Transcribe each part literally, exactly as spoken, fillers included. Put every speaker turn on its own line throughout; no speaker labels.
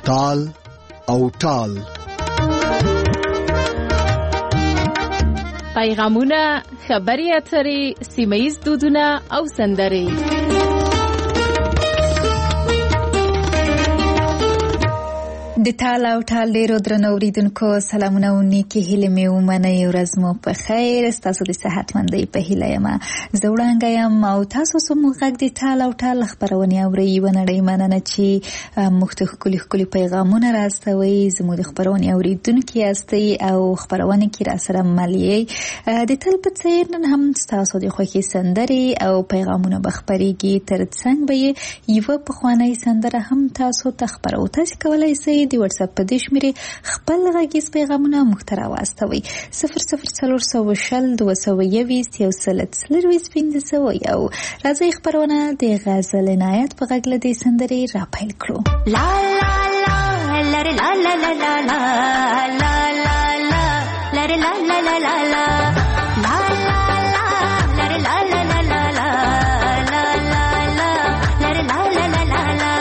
تال او ټال.
پیغامونه، خبري اترې، سیمه‌ییز دودونه او سندرې.
د ټال او ټال ډیرو درنو اوریدونکو سلامونه او نیکی هیلې مې ومنئ. ورځ مو په خیر. ستاسو د صحتمندۍ په هیله یم. زه وړانګه یم او تاسو زموږ غږ د ټال او ټال خپرونې اورئ. یوه نړۍ مننه چې موږ ته ښکلي ښکلي پیغامونه راستوئ. زموږ د خپرونې اوریدونکي یاستئ او خپرونې کې راسره مل یئ. د تل په څیر نن هم ستاسو د خوښې سندرې او پیغامونه به خپرېږي. تر څنګ به یوه پخوانۍ سندره هم تاسو ته خپرو. تاسو کولی شئ د واتس اپ په دې شمیرې خپل غږیز پیغامونه موږ ته راواستوئ. صفر صفر څلور سوه شل دوه سوه یویشت یو سل څلرویشت پنځه سوه یو. راځئ خپرونه د غزل عنایت په غږ له دې سندرې راپیل کړو.
لا لا لا لره لا لا لا لا لا لا لا لا لره لا لا لا لا لا لا لا لا لره لا لا لا لا لا لا لا لا لره لا لا لا لا لا.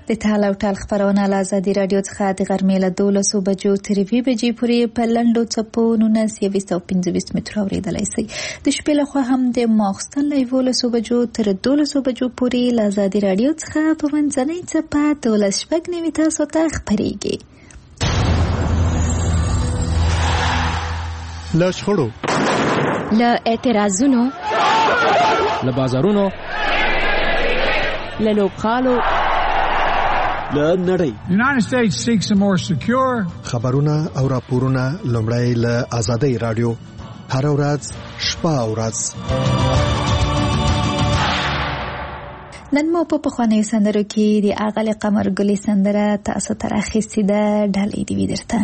د ټال او ټال خبرونه له ازادي راډیو څخه د غرمې له دولسو بجو تر یوې بجې پورې په لنډو څپو نولس یویشت او پنځه ویشت متره اورېدلی شئ. د شپې لخوا هم د ماخوستن له یولسو بجو تر دولسو بجو پورې له ازادي راډیو څخه په منځنۍ څپه دولس شپږ نوي تاسو ته خپرېږي.
له شخړو،
له اعتراضونو،
له بازارونو،
له لوبغالو،
له نړۍ.
The United States seeks a more secure.
خبرونه او راپورونه لومړی له ازادي راډیو هر ورځ شپه او ورځ.
نن مو په پخوانیو سندرو کې د اغلې قمر ګلې سندره تاسو ته راخیستې ده. ډالۍ دې وي درته.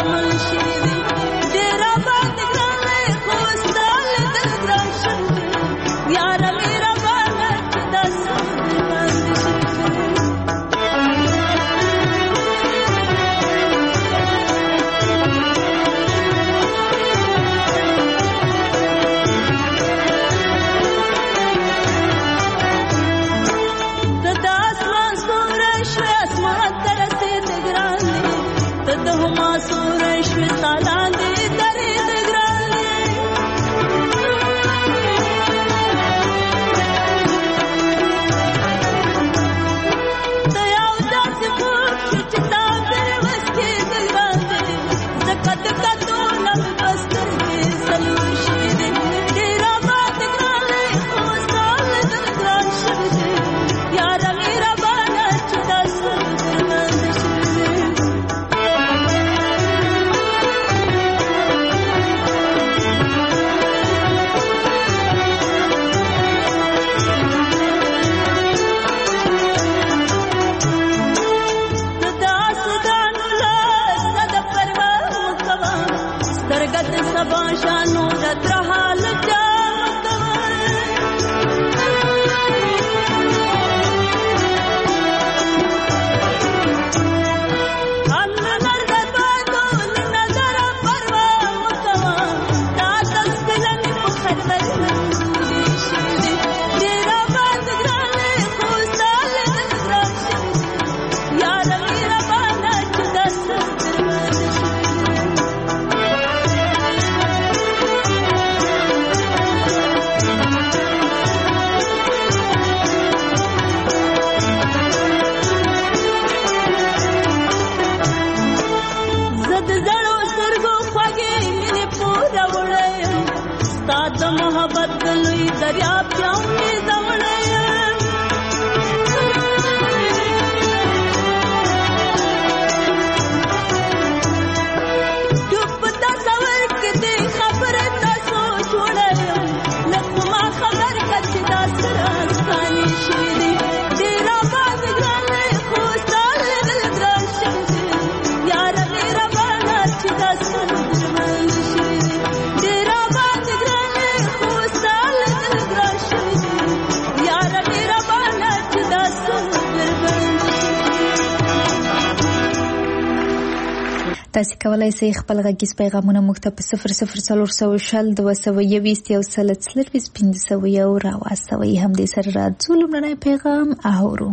تاسو کولای شئ خپل غږیز پیغامونه موږ ته په صفر صفر څلور سوه شل دوه سوه یوویشت یو سل څلرویشت پنځه سوه یو راواستوئ. همدې سره راځو لومړنی پیغام اورو.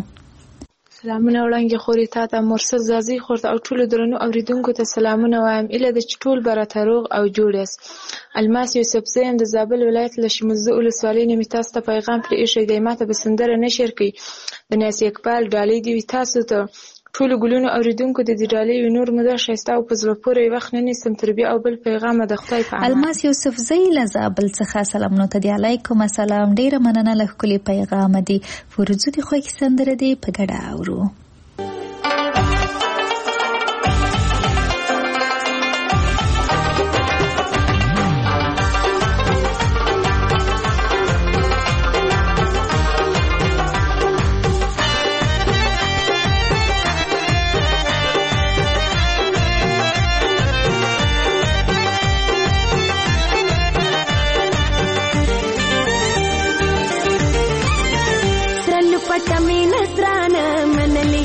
سلامونه وړاندې خورې تا ته مرسل زازي خورته او ټولو درنو اوریدونکو ته سلامونه وایم. ایله د چې ټول به راته روغ او جوړ یاست. الماس یوسفزی یم د زابل ولایت له شمزده ولسوالۍ نه مې تاسو ته پیغام پرې ایښی دی. ما ته به سندره نه شیر کړئ. د ناصر اقبال ډالۍ دې وي. تاسو ته ټولو ګلونو اوریدونکو د دې ډالۍ وي. نور مو دا ښایسته او په زړه پورې وخت نه نیسم تر بیا او بل پیغامه د خدای په امان.
الماس یوسفزی له زابل څخه سلامونه ته دی. علیکم السلام. ډیره مننه له ښکلي پیغامه دی. ورځو دې خوښې سندره دی په ګډه اورو.
पटमी नसरान मनली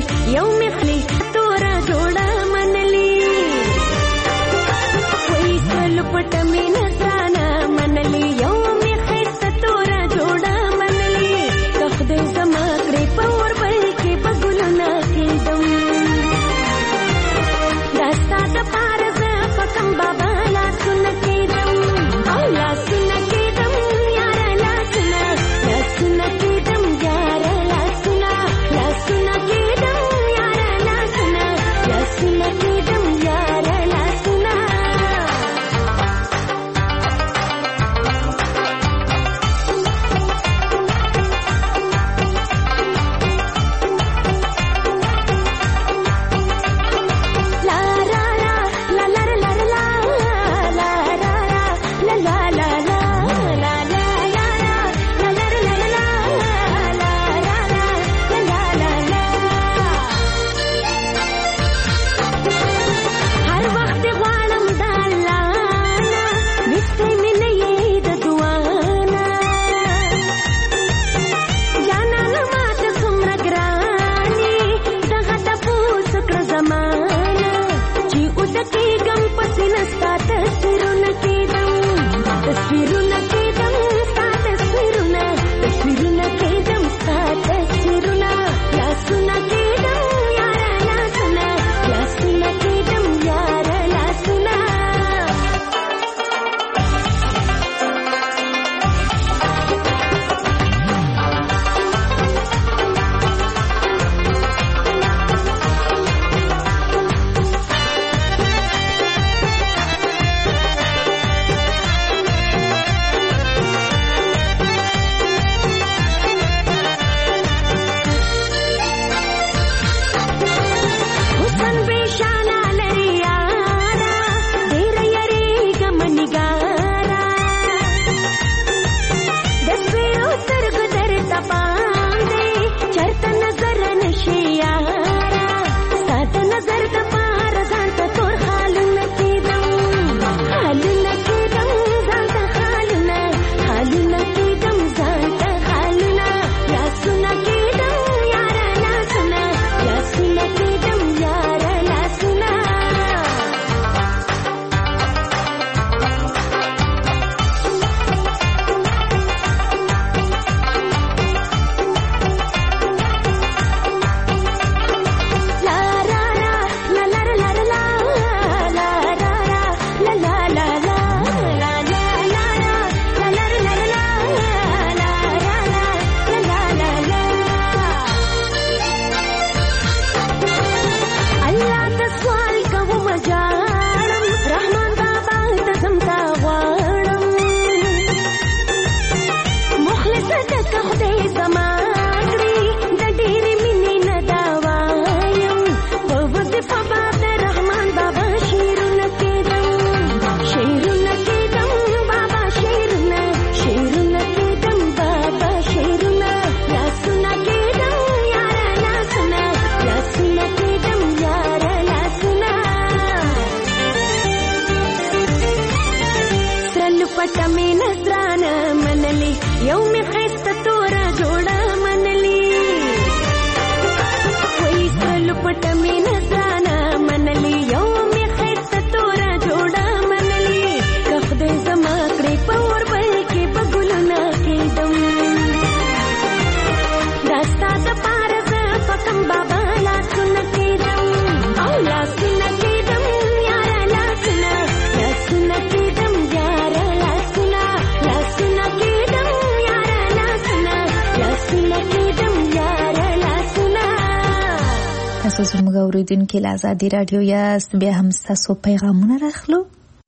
زموږ اوریدونکو له آزادي رادیو یاست، بیا هم ستاسو پیغامونه راخلو.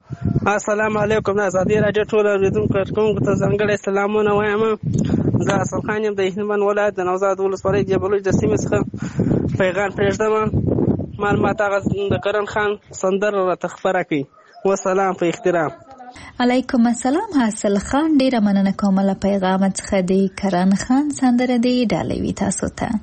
السلام علیکم. آزادي رادیو ټول اوریدونکو ته ځانګړي سلامونه وایم. زه اصل خان یم د هلمند ولایت د نوزاد ولسوالۍ جبلوج د سیمې څخه پیغام پرېږدم. معلومات هغه د کرن خان سندره راته خپره کړي. وسلام په احترام.
علیکم السلام حاصل خان، ډیره مننه کوم له پیغام څخه. د کرن خان سندره دی ډالۍ وي تاسو ته.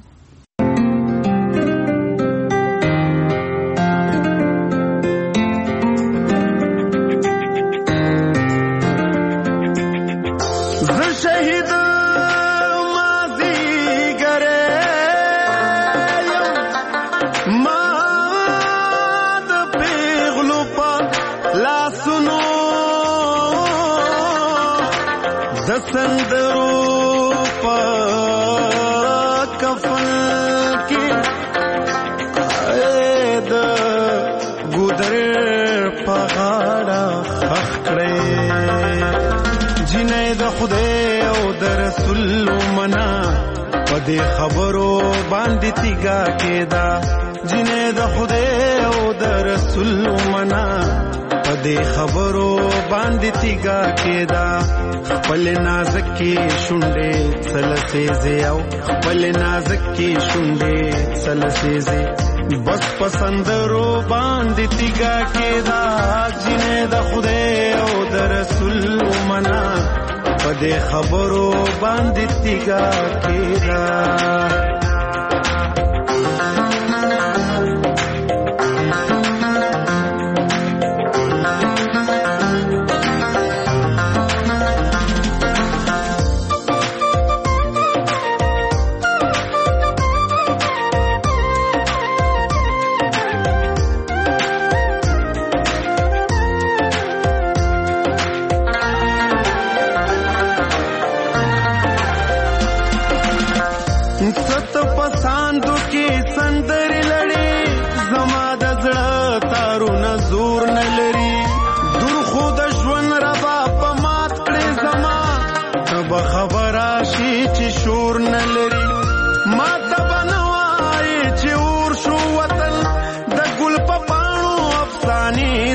دې خبرو باندې تیګا کېدا جنې د خدای او د رسول منا په دې خبرو باندې تیګا کېدا خپل نازکې شونډې سلسېزې او خپل نازکې شونډې سلسېزې بس پسندرو باندې تیګا کېدا جنې د خدای او د رسول منا په دې خبرو باندې تیګا کېدا.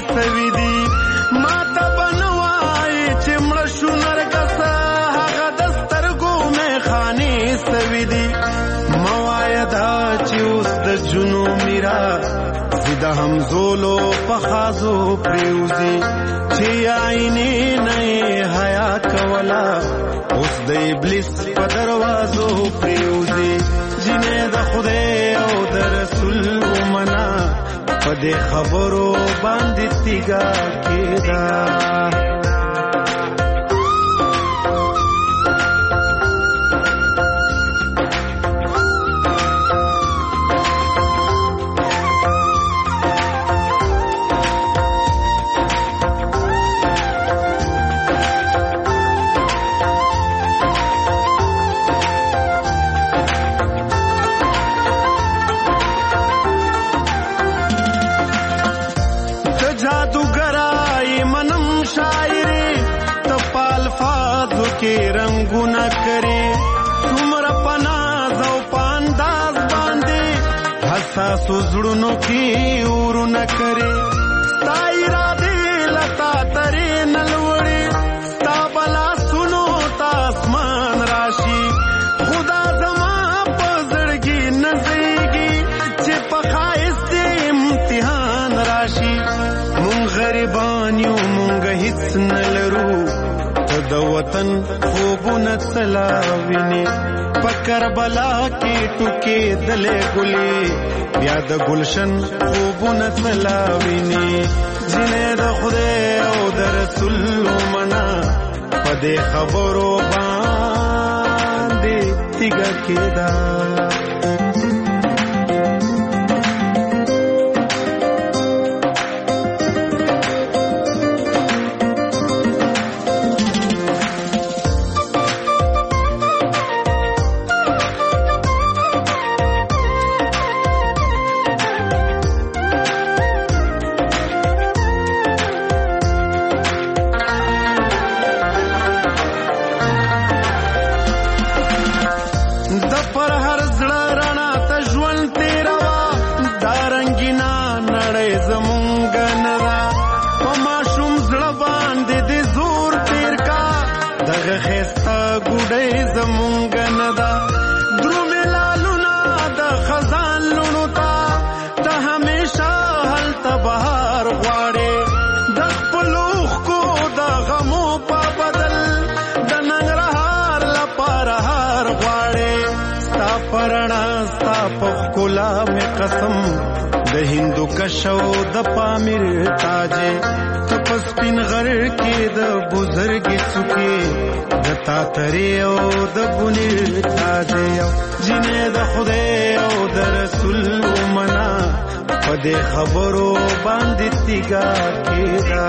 سوي دي ما ته بنوای چې مړ شو نرګس هغه د سترګو مې خاني سوي دي موایا دا چې اوس د جنو میرا زیده هم زولو پخازو پریوزی چې آئینی نئی حیا کولا اوس د ابلیس په دروازو پریوزی جنې د خدای او د رسول ومنا په دې خبرو باندې تیګا کېدا رنگونه کرے څومره پناز او پانداز باندې حساسو زړونو کې ورونه کرے ستا اراده لتا ترې نلوړې ستا بلا سنو تا اسمان راشي خدا زما په زړګي نزيږي چې په ښایست امتحان راشي مونږ غریبان یو مونږ هیڅ نه لرو د وطن خوبونه تلاوینه پکر بلا کې ټوکې دلې ګلې بیا د گلشن خوبونه تلاوینه جنې د خدای او د رسول منا پدې خبرو باندې تیګه کېدا قسم د هندو کشو د پامیر تاجه تپس پین غر کې د بزرګي څوکي د تاتری او د بنیر تاجه جنې د خدای او د رسول منا په دې خبرو باندې تیګا کېدا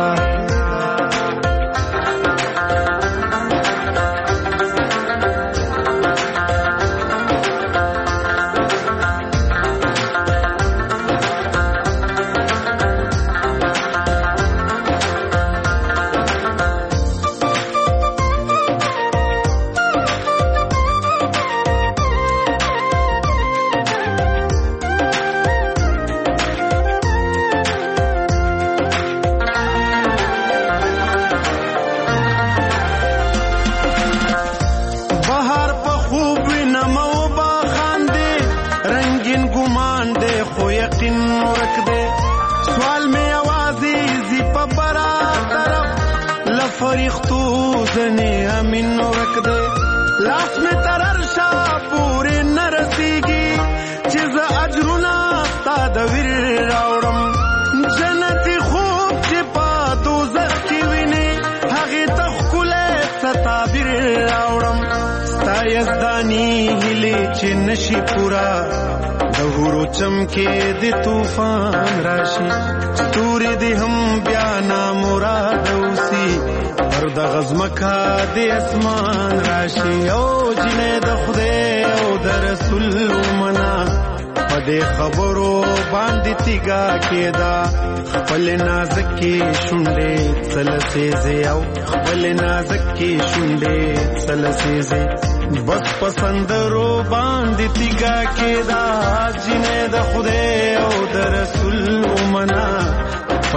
فرښتو ځنې امین ورک دے لاس می ترر شا پورې نرسیږي چې زه اجرونه ستا د ویر راوړم جنتي خوب چې په دوزخ کې وینې هغې ته ښکلی څه تعبیر راوړم ستا یزداني هیلې چې نشي پورا د هورو چمکې د طوفان راشي ستوري دې هم بیا نامراد اوسي پر د غزمکا د اسمان راشي او جنې د خدای او د رسول منا په دې خبرو باندې تیګا کېدا خپل نازکې شونډې څلسېزې او خپل نازکې شونډې څلسېزې بس پسندرو باندې تیګا کېدا جنې د خدای او د رسول منا په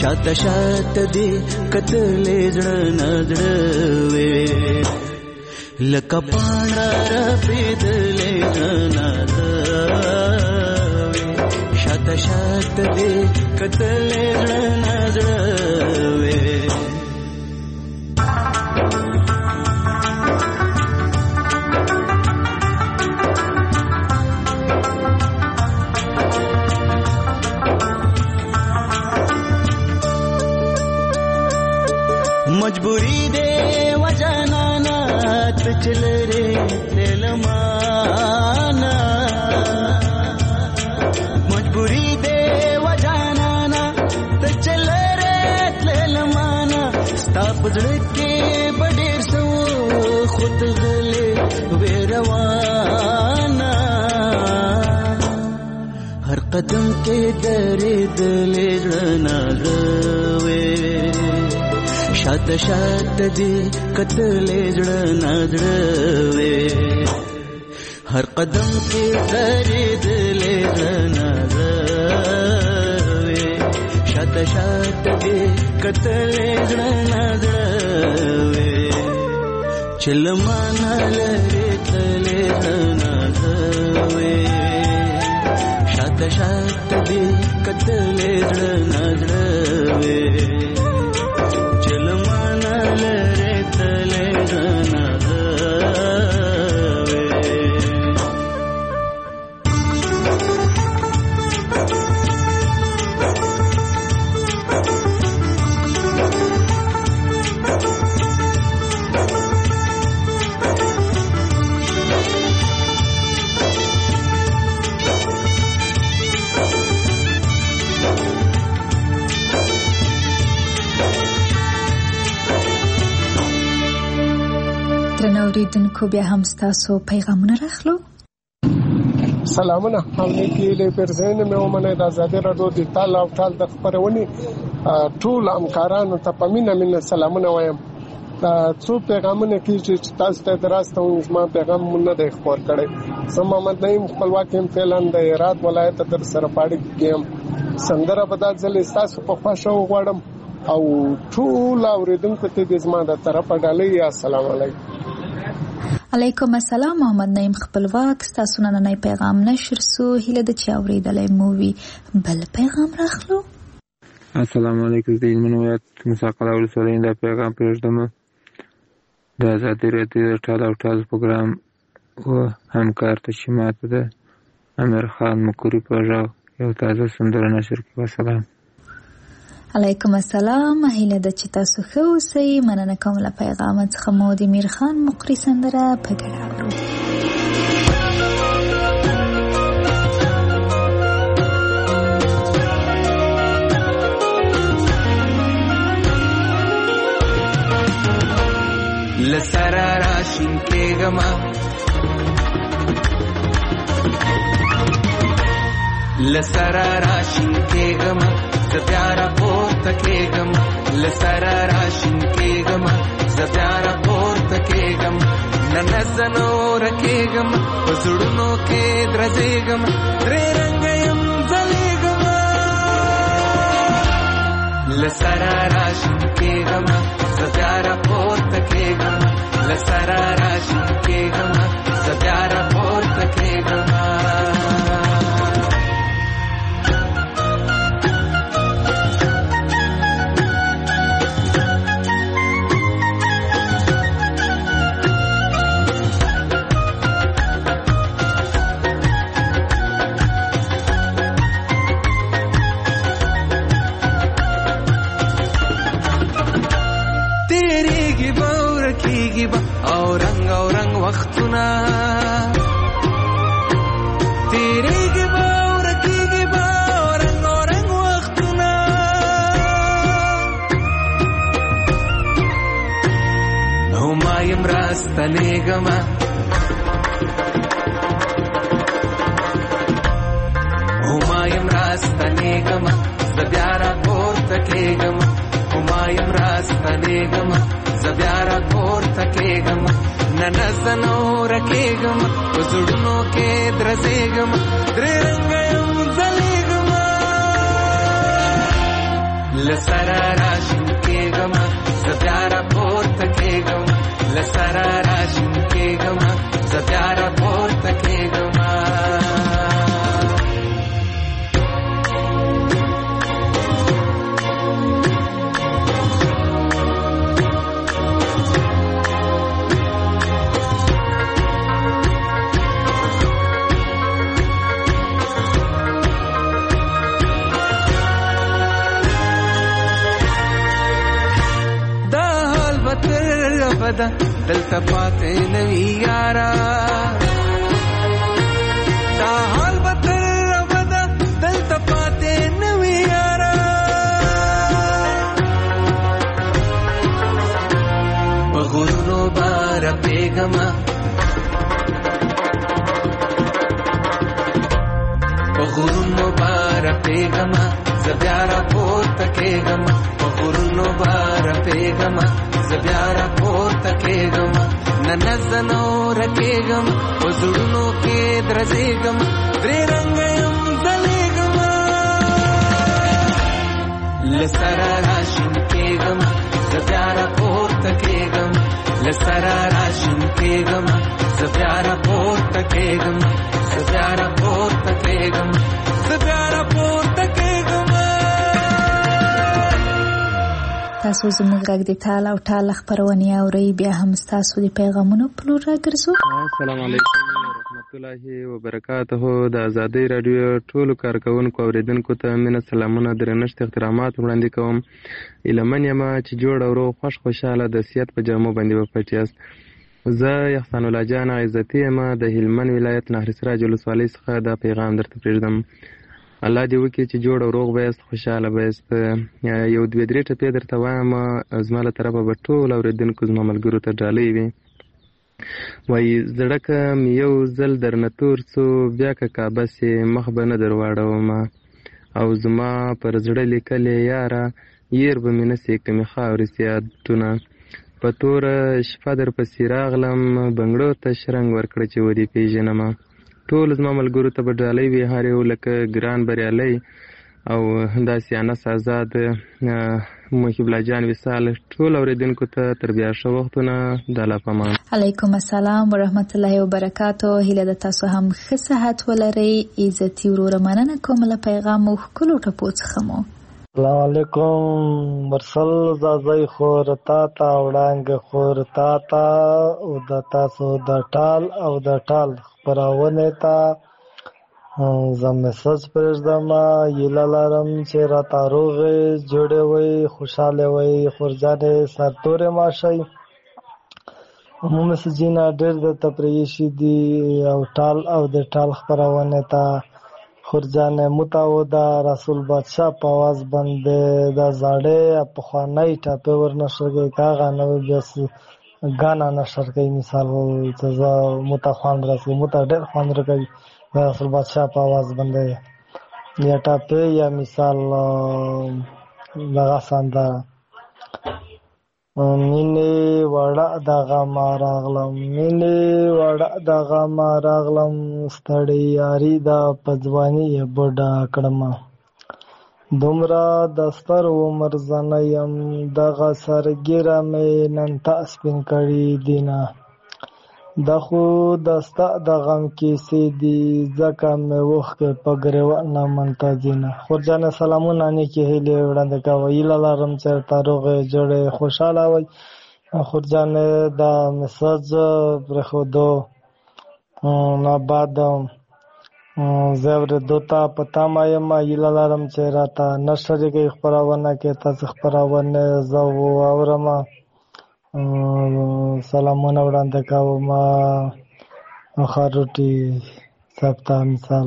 شاته شاته دې کتلې زړه نظر وې لکه پاڼه رپېدلې زړه نظر وې شاته شاته دې کتلې زړه نظر وې مجبوری دے وجنانا تچل رے تلمانا مجبوری دے وجنانا تچل رے تلمانا ستاپ زڑکے بڑیر سو خود غلے ویروانا ہر قدم کے درے دلے جنا روے شاته شاته دې کتلې زړه نظر وې هر قدم کې درېدلې زړه نظر وې شاته شاته دې کتلې زړه نظر وې چلمانه لرې تلې زړه نظر وې شاته شاته دې کتلې زړه نظر وې
اوریدونکو بیا هم ستاسو پیغامونه راخلو.
سلامونه هم نیکی له پرزین مې ومنه د آزادي رادیو د تال او تال د خبرونې ټول همکارانو ته په مینه مینه سلامونه وایم. څو پیغامونه کیږي چې تاسو ته دراسته ما پیغام نه دی خبر کړی. زه محمد نعیم خپلواک یم فعلن د هرات ولایت در سره پاړی کېم. سندره بدل ځل تاسو په خوښه وغواړم او ټول اوریدونکو ته د زما د طرفه ډالۍ السلام علیکم.
علیکم السلام. محمد نعیم خپلواک ستاسو نننی پیغام نشر سو هیله د چا اوریدلای مووي بل پیغام راخلو.
السلام علیکم. د علمي ولایت مساقله ولسوالۍ د پیغام پرېږدم د آزادي رادیو د ټال او ټال پروګرام و همکار ته چې ماته د امیر خان مکوري په غږ یو تازه سندره نشر کړي. سلام
علیکم السلام. هیله ده چې تاسو ښه اوسئ. مننه کوم له پیغام څخه. مو د امیر خان مقری سندره په ګډه اورو.
لسرا راشین کېږم لسرا راشین کېږم زه بیا راپورته کېږم لسرا راشین کېږم زه بیا راپورته کېږم نن زه نوره کېږم په زړونو کې درځېږم درې رنګه یم ځلېږم لسرا راشین کېږم زه بیا راپورته کېږم لسرا راشین کېږم زه بیا راپورته کېږم او رنگ او رنگ وختونه تیریږي به او رکیږي به او رنگ او رنگ وختونه او ما یم راستنېږم او ما یم راستنېږم زه بیا راپورته کېږم او ما یم راستنېږم زه بیا راپورته کېږم نن زه نوره کېږم په زړونو کې درځېږم درې رنګه یم ځلېږم لسره راشین کېږم زه بیا راپورته کېږم لسره راشین کېږم زه بیا راپورته کېږم بدا دلته پاتې نوي یارا دا حال به تر بدا دلته پاتې نوي یارا په غرونو بار پیغما په غرونو بار پیغما زه بیا راپورته کېږم په غرونو بار پیغما زه بیا راپورته کېږم نه نزنو رکېږم په زړونو کې درزېږم درې رنګه یم ځلېږم له سره راشین کېږم زه بیا راپورته کېږم له سره راشین کېږم زه بیا راپورته کېږم زه بیا راپورته کېږم زه بیا راپورته کېږم
تاسو زموږ غږ د تال او ټال خپرونې اورئ بیا هم ستاسو د پیغامونو په لور راګرځو.
السلام علیکم ورحمت الله وبرکاته. د ازادۍ راډیو ټولو کارکوونکو اوریدونکو ته مینه سلامونه درنښت احترامات وړاندې کوم. ایلمن یم چې جوړ او روغ خوش خوشحاله د سیادت په جامو باندې به پټ یاست. زه احسان الله جان عزتي یم د هلمند ولایت نهر سراج ولسوالۍ څخه دا پیغام درته پرېږدم. الله دې وکړي چې جوړ او روغ به یاست خوشحاله به یاست. یو دوې درې ټپې درته وایم زما له طرفه به ټول اورېدونکو زما ملګرو ته ډالۍ وي. وایي زړه که مې یو ځل درنه تور څو بیا که کعبه سې مخ به نه در واړومه او زما پر زړه لیکلې یاره ير به مې نه سې که مې خاورې سیادونه په توره شپه در پسې راغلم بنګړو ته شرنګ ورکړه چې ودې پېژنمه. ټول زما ملګرو ته به ډالۍ وي هر یو لکه ګران بریالی او داسې انس آزاد محب الله جان وصال ټول اوریدونکو ته تر بیا ښه وختونه د الله په امان.
علیکم السلام ورحمت الله وبرکاتو. هیله ده تاسو هم ښه صحت ولرئ. عزتي وروره مننه کوم له پیغام مو ښکلو ټپو څخه مو.
السلام علیکم مرسل زازی خور تا تا وړانګ خور تا تا او د تاسو د ټال او د ټال خپرونه تا زه میسج پرېږدم. هیله لرم چې راته روغې جوړې وئ خوشحاله وئ خورجانې سرتورې ماشئ. مو میسجونه ډېر درته پرېښي دي او ټال او د ټال خپرونه ته خورجانې متعوده رسول بادشاه په آواز باندې د زاړې پخوانۍ ټاپې ورنشر کوي که هغه نوې بیا ګانا نشر کوي. مثال چې زه مته خوند راځي مته ډېر خوند راکوي د رسول بادشاه په آواز باندې یا ټاپې یا مثال دغه سندره مینې وړه دغه ما راغلم مینې وړه دغه ما راغلم ستړی یاري دا په ځواني یې بوډا کړمه دومره د ستر عمر زنه یم دغه سرګیره مې نن تا سپین کړي دینه دا خو د ستا د غم کیسې دي ځکه مې اوښکې په ګریوان نه منتظینه. خورجانې سلامونه نیکې هیلې وړاندې کوه. هیله لرم چې ورته روغې جوړې خوشحاله وئ. خورجانې دا میسج پرېښودو نه بعد زه اورېدو ته په تمه یم. هیله لرم چې راته نه شریکوي خپرونه کې تاسې خپرونې زه واورم. سلامونه وړاندې کوم خاروټي صاحب ته مثال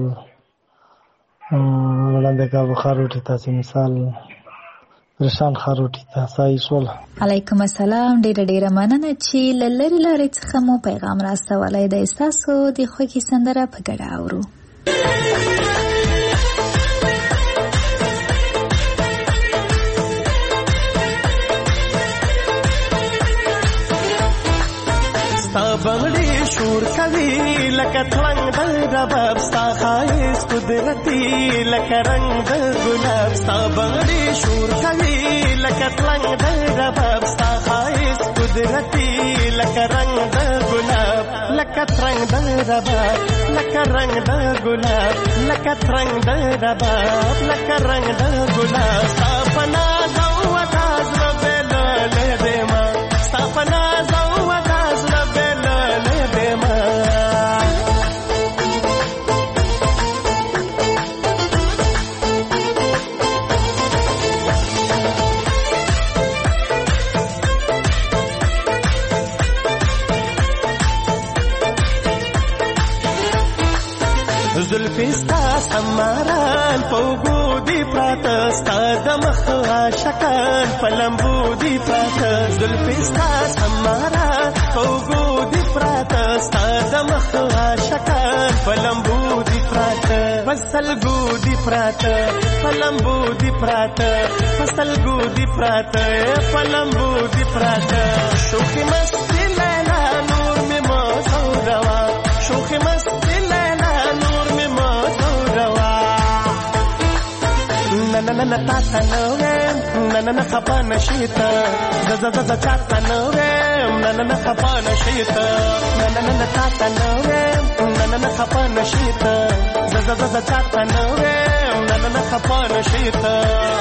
وړاندې کوم خاروټي تاسې مثال پریشان خاروټي ته صحیح شول.
علیکم السلام. ډېره ډېره مننه چې له لرې لارې څخه مو پیغام راستولی دی. ستاسو د خوښې سندره په ګډه اورو.
بنگڑی
شور کوي لکه ترنګ د رباب ستا ښایست قدرتي لکه رنګ د ګلاب ستا بنګړي شور کوي لکه ترنګ د رباب ستا ښایست قدرتي لکه رنګ د ګلاب لکه ترنګ د رباب لکه رنګ د ګلاب لکه ترنګ د رباب لکه رنګ د ګلاب ستا په ناز او وطا زړه بېلولی دیما ستا په ناز او وطا زړه بېلولی دیما زلفی ستا سماران پوگو دی پراته ستا د مخ عاشقان په لمبو دی پراته زلفی ستا سماران پوگو دی پراته ستا د مخ عاشقان په لمبو دی پراته پسلګو دی پراته په لمبو دی پراته پسلګو دی پراته په لمبو دی پراته شوخی مستی لیلا نور می موزو روا شوخی مستی لیلا نور می موزو روا na na na ta ta no na na na khapa nashita za za za cha ta no na na na khapa nashita na na na ta ta no na na na khapa nashita za za za cha ta no na na na khapa nashita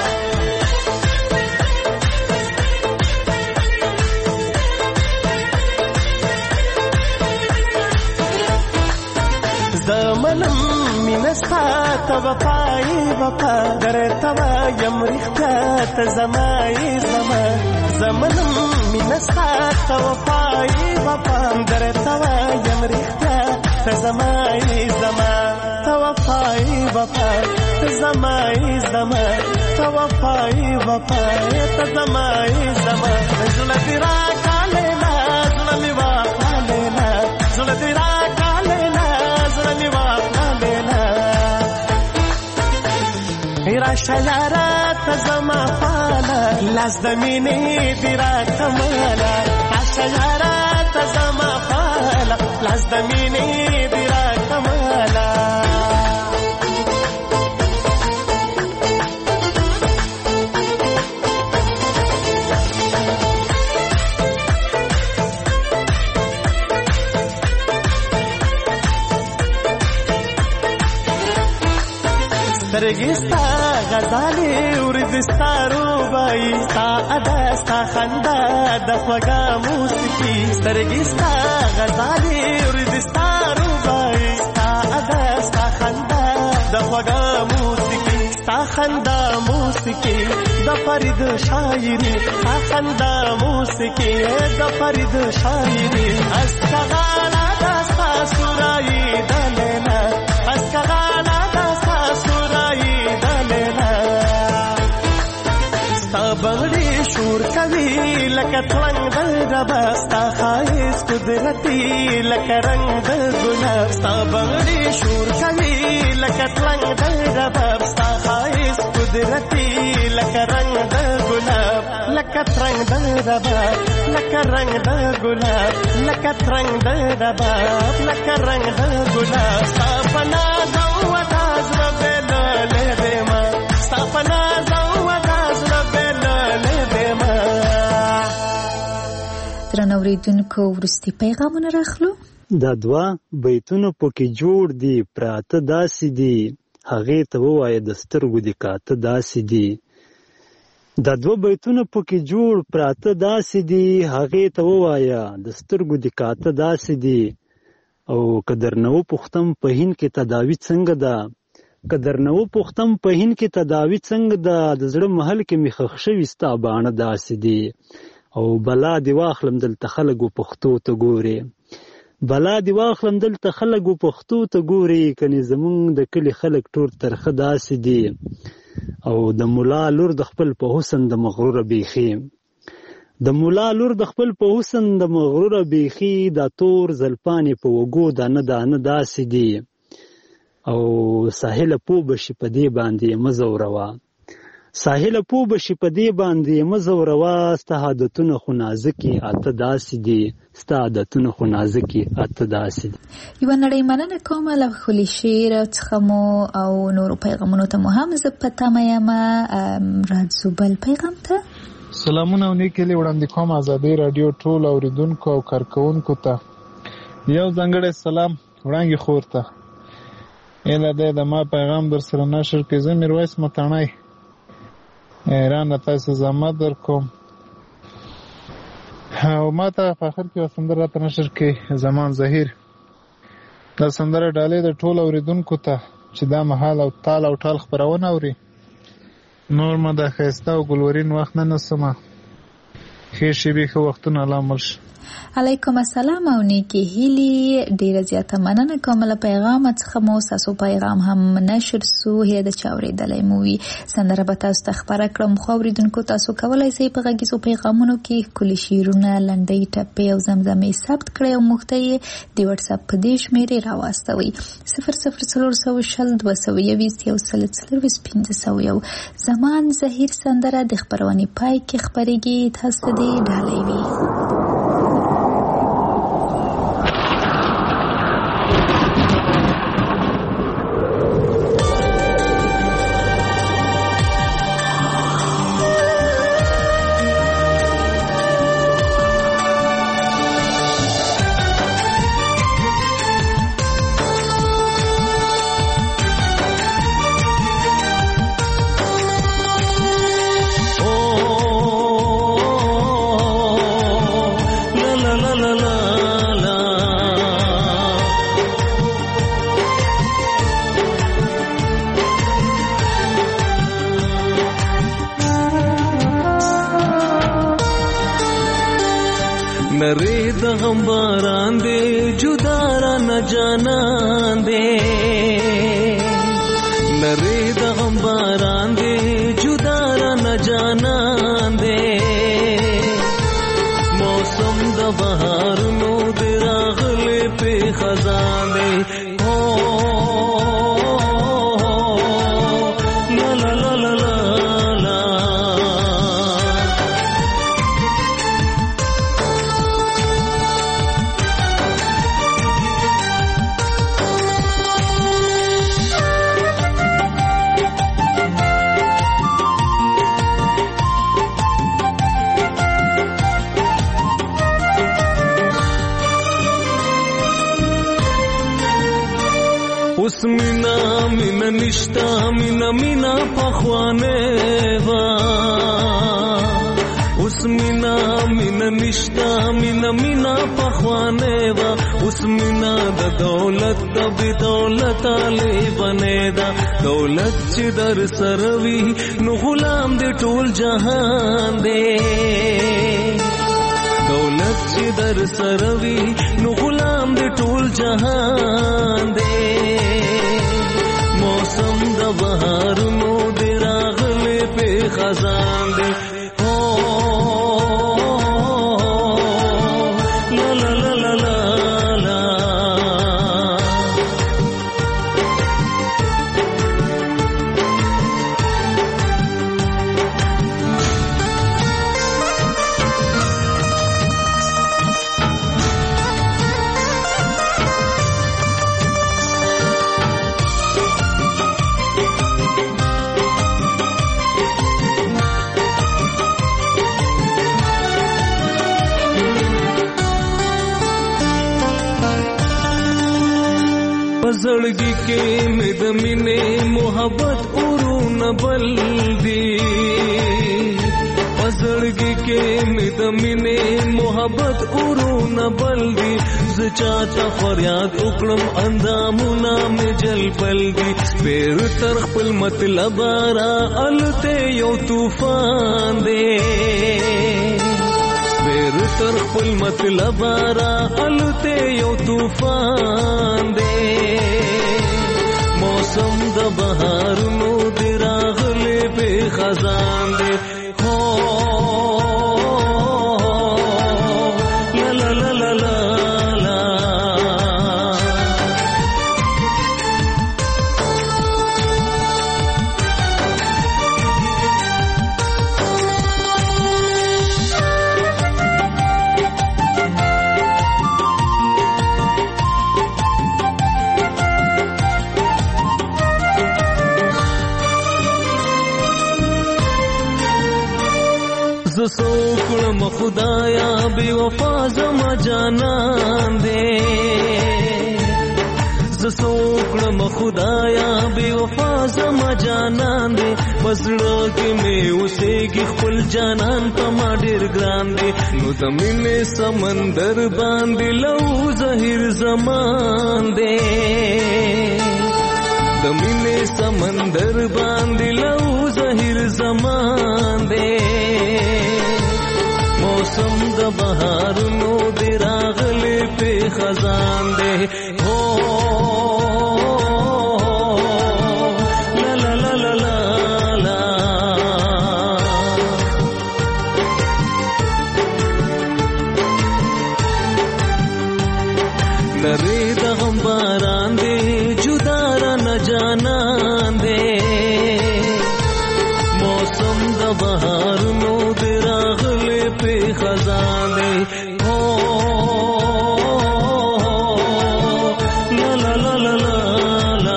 زمنم مینستا تبا پای وفا در تبا یم رښتیا ته زمای زما زمنم مینستا تبا پای وفا در تبا یم رښتیا ته زمای زما تبا پای وفا ته زمای زما تبا پای وفا ته زمای زما زړه دې راکاله نا زړه مې واخاله نا زړه دې راکاله نا زړه مې واخاله نا راشه یاره ته زما فاله لاس د مینې دې راکماله راشه یاره ته زما فاله لاس د مینې دې راکماله سترګې ستا غزالې ورځې ستا روبایي ستا ادا ستا خندا د خوږه موسیقي سترګې ستا غزالې ورځې ستا روبایي ستا ادا ستا خندا د خوږه موسیقي ستا خندا موسیقي د فرید شاعري ستا خندا موسیقي د فرید شاعري اسکغاله د ستا سورایي د لیلا اسکغاله د ستا سورایي د لیلا ستا بنګړي شور کوي لکه ترنګ د رباب ستا ښایست قدرتي لکه رنګ د ګلاب ستا بنګړي شور کوي لکه ترنګ د رباب ستا ښایست قدرتي لکه رنګ د ګلاب لکه ترنګ د رباب لکه رنګ د ګلاب لکه ترنګ د رباب لکه رنګ د ګلاب ستا په ناز او وطا زړه بېلولی دیما ستا په ناز او وطا زړه بېلولی دیما
درنو اورېدونکو وروستي پیغامونه راخلو
دا دوه بیتونه پکې جوړ دي پراته داسې دي هغې ته ووایه د سترګو دې کاته داسې دي دا دوه بیتونه پکې جوړ پراته داسې دي هغې ته ووایه د سترګو دې کاته داسې دي او که درنه وپوښتم په هند کې تداوي څنګه ده که درنه وپوښتم په هند کې تداوي څنګه ده د زړه محل کې مې ښخ شوي ستا باڼه داسې دي او بلا دې واخلم دلته خلک و پښتو ته ګورې بلا دې واخلم دلته خلک و پښتو ته ګورې کنې زمونږ د کلي خلک ټول ترخه داسې دي او د ملا لور د خپل په حسن د مغروره بیخي د مولا لور د خپل په حسن د مغروره بیخي دا تور زلفانې په وګو دانه دانه داسې دي او ساحله پوه بشي په دې باندې مه ځوروه ساحل پو بشي په دې باندې مزوروا ستا عادتونه خو نازکي اته داسې دي ستا عادتونه خو نازکي اته داسې دي.
یوه نړۍ مننه کوم له ښکلي شعر څخه مو او نورو پیغامونو ته مو هم زه په تمه یم. راځو بل پیغام ته.
سلامونه او نیکې هیلې وړاندې کوم ازادۍ راډیو ټول اورېدونکو او کارکوونکو ته. یو ځانګړی سلام وړانګې خور ته. ایله دی د ما پیغام در سره نشر کړي. زه میرویس متاڼی ایران له تاسو زحمت در کوم او ما ته په آخر کې یوه سندره راته نشر کړي زمان ظهیر. دا سندره ډالۍ د ټولو اورېدونکو ته چې دا مهال او تال او ټال خپرونه اوري. نور ما دا ښایسته او ګلورین وخت نه نسمه. ښې شېبې ښه وختونه الله مل شه.
علیکم السلام او نیکی هیلی. ډیره زیاته مننه کوم له پیغام څخه مو تاسو پیغام هم نشر سو هي د چاورېدلې مو وي سندره به تاسو ته خبره کړم. خو اوریدونکو تاسو کولای شئ په غږیزو پیغامونو کې کلی شعرونه لنډۍ ټپې او زمزمې ثبت کړئ او موږ ته یې د واتس اپ په دې شمېرې راواستوئ صفر صفر څلور سوه شل دوه سوه یویشت یو سل څلرویشت پنځه سوه یو. زمان ظهیر سندره د خپرونې پای کې خپرېږي. تاسو دې ډالۍ وي.
باران دے جدارا نہ جانان دے لرے دغم باران دے جدارا نہ جانان دے موسم د بہار نو دے راغلے پہ خزان دے او لا لا لا لا لا اس مینا مینا نشتا مینا مینا پخوانے وا اس مینا مینا نشتا مینا مینا پخوانے وا اس مینا د دولت د بدولت علی بنے دا دولت چې در سروي نو غلام دې ټول جهان دې دولت چې در سروي نو غلام دې ټول جهان دې موسم د بهار نو دې راغلې په خزان دې او لا لا لا لا لا لا زړګي کې مې د مینې محبت اورونه بل دي زړګي کې مې د مینې محبت اورونه بل دي زه چاته فریاد وکړم اندامونه مې جل بل دي پیر تر خپل مطلب را الته یو طوفان دی پیر تر خپل مطلب را الته یو طوفان دی موسم د بهار نو دی راغلی په خزان دی هو لا لا لا لا لا لا بے وفا زما جانان دے زسوکړم خدایا بے وفا زما جانان دے پسړه کې مې اوسېږي خپل جانان په ما ډېر ګران دے نو د مینې سمندر باندې لو زهیر زمان دے د مینې سمندر باندې لو زهیر زمان دے موسم د بهارونو دی راغلی په خزان دی هو لا لا لا لا لا لا لری د غم باران دی جدا را نه جانان دی موسم د بهارونو دی راغلی په خزان دی هو لا لا لا لا لا لا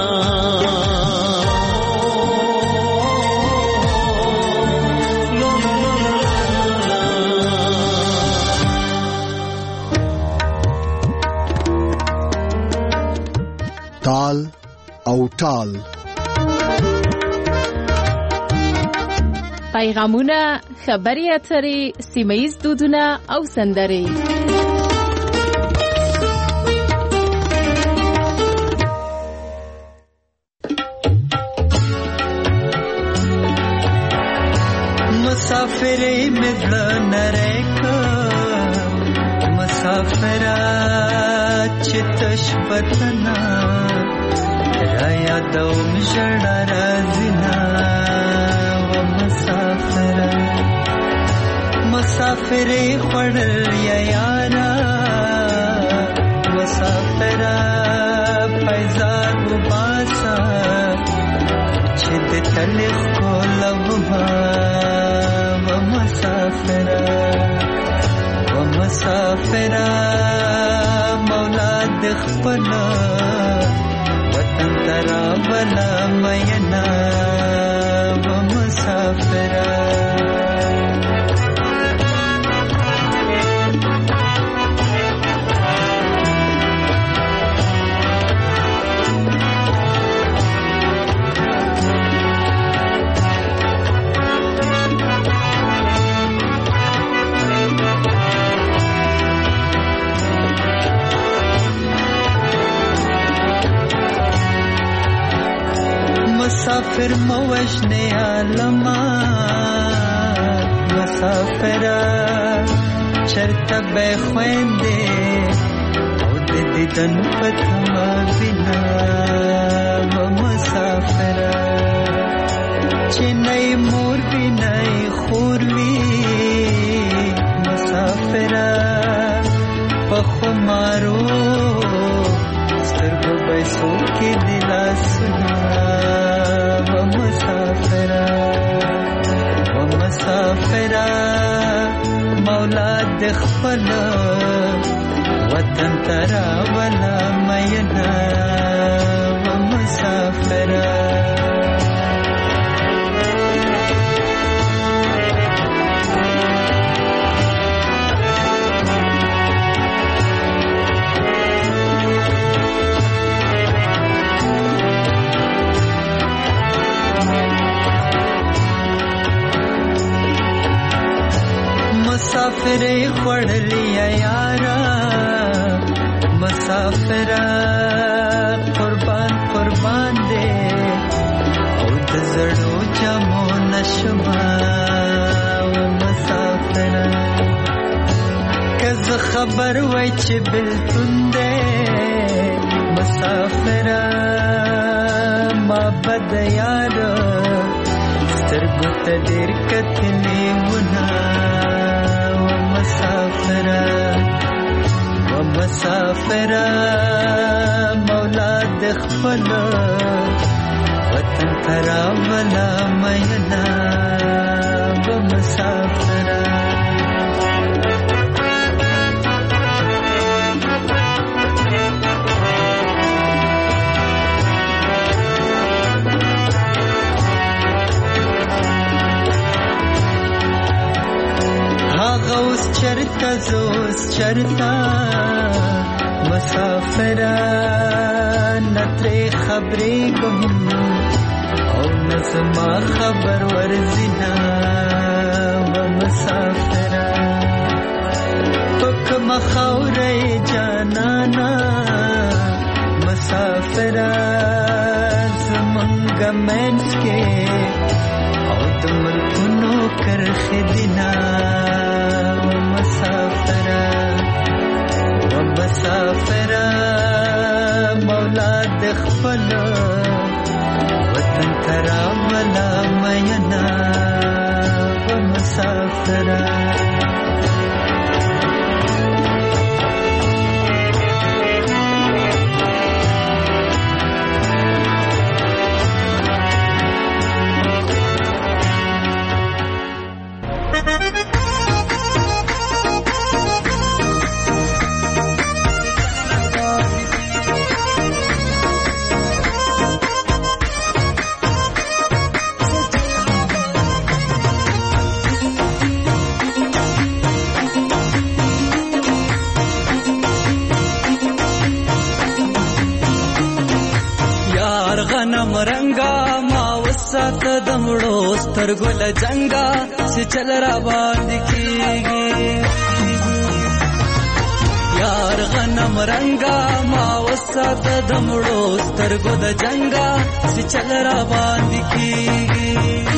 تال او ټال
پیغامونه، خبري اترې، سیمه‌ییز دودونه او سندرې.
مسافرې مې زړه نری کړ مسافره چې تش وطنه را یادوم ژړا راځينه مسافرې خوړل یا یارا مسافره پایزار وباسا چې د تلخ کولما و مسافره و مسافره مولا د خپل وطن ترا بلا مینا و مسافره مسافر موجنه عالما مسافرا چرته به خوينده او د دیدن پتما بنا و مسافرا چنای مور بنای خوروي مسافرا پخمارو سترګو به سو کې دلا سنا مسافرہ مولا د خپل وطن ترا ولا مینا و مسافرہ مسافرې خوړلې یارا مسافرہ قربان قربان دې او د زړو جامو نشما و مسافرہ کزه خبر وای چې بلتون دې مسافرہ ما بد یار سترګو ته ډېر کتلې ونه مسافرہ و مسافرہ مولا د خپل وطن ترا ولا مینا و مسافرہ اوس چې چرتا زوس چرتا مسافران نتري خبري گم او نسما خبر ورزنا و مسافران پک مخوري جانانا مسافران زمنگ منس کے او تمل کنو کرخ دینا و مسافران و مسافران مولا دخفل وطن ترا ولا مینا و مسافران
مرنگا ما وسات دمړو سترګل جنگا چې چل را باندې کیږي یار غنم رنگا ما وسات دمړو سترګو د جنگا چې چل را باندې کیږي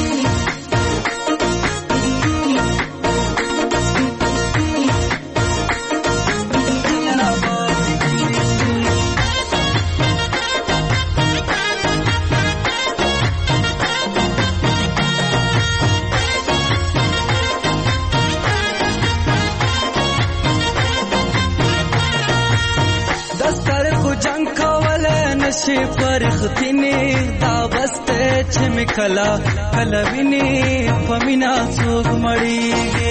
نشي پرختینی دا بسته چې مکلا کلوینی پمینا څوک مړیږي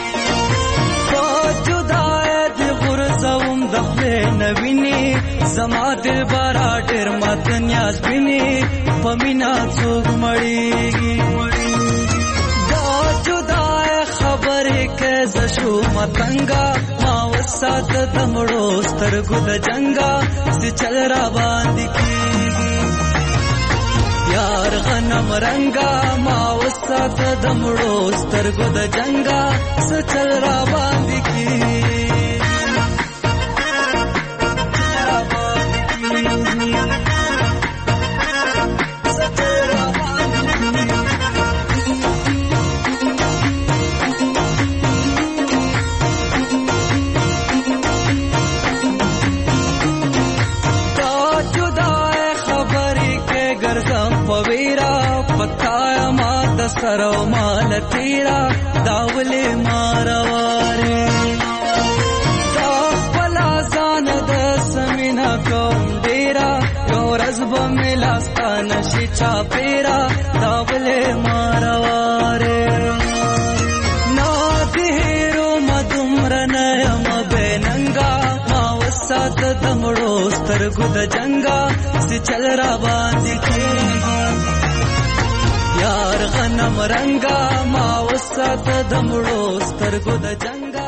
فوجدای د غرزوم د خپل نوینی زما دل بارا ډیر مات نیاز بینی پمینا څوک مړیږي دا جدای خبرې کې زشو متنګا ما وسات دمړو سترګو د جنگا چې چل را باندې کیږي یار غنم رنگا ما وسات دمړو سترګو د جنگا چې چل را باندې کیږي سرو مال تیرا داولی مارواری دا پلا زان دا سمینا کوم دیرا یو رزب ملاستان شی چا پیرا داولی مارواری نا دیرو مدمرنیم بیننگا ما وسات دمڑو سترگو دا جنگا سی چل را باندی کیږي یار غنم رنگا ما وسات دمړو سترګو د جنگا